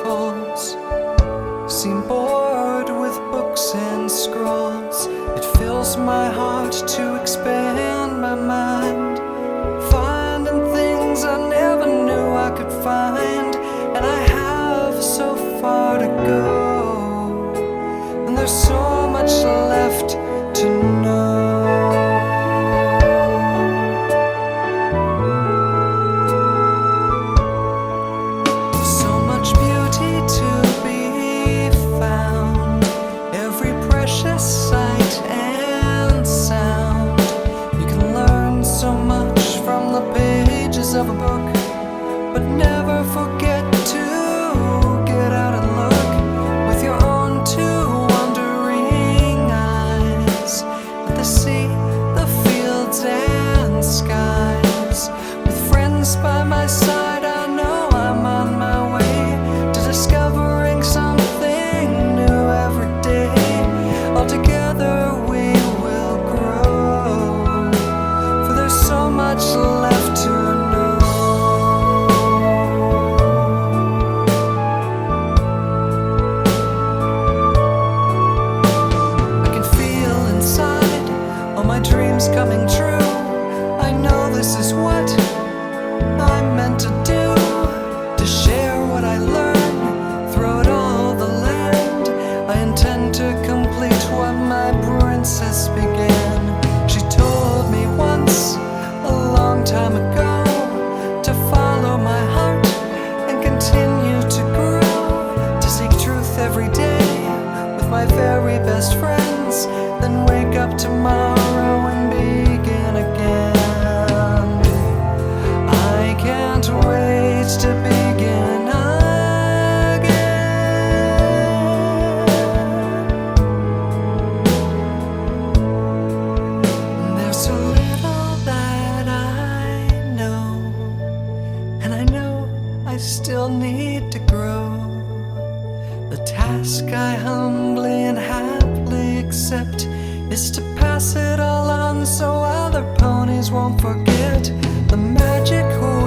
circles. Seem bored with books and scrolls. It fills my heart to expand my mind, finding things I never knew I could find. And I have so far to go, and there's so much left to know. So much beauty to be found, every precious sight and sound. You can learn so much from the pages of a book, but never forget to get out and look with your own two wondering eyes at the sea, the fields and skies. With friends by my side, I know I'm on my way to discovering something new every day. All together we will grow, for there's so much left to know. My dreams coming true. I know this is what I'm meant to do, to share what I learn throughout all the land. I intend to complete what my princess began. She told me once, a long time ago, to follow my heart and continue to grow, to seek truth every day with my very best friends, then wake up tomorrow and begin again. I can't wait to begin again. There's so little that I know, and I know I still need to grow. The task I humbly and happily accept is to pass it all on so other ponies won't forget the magic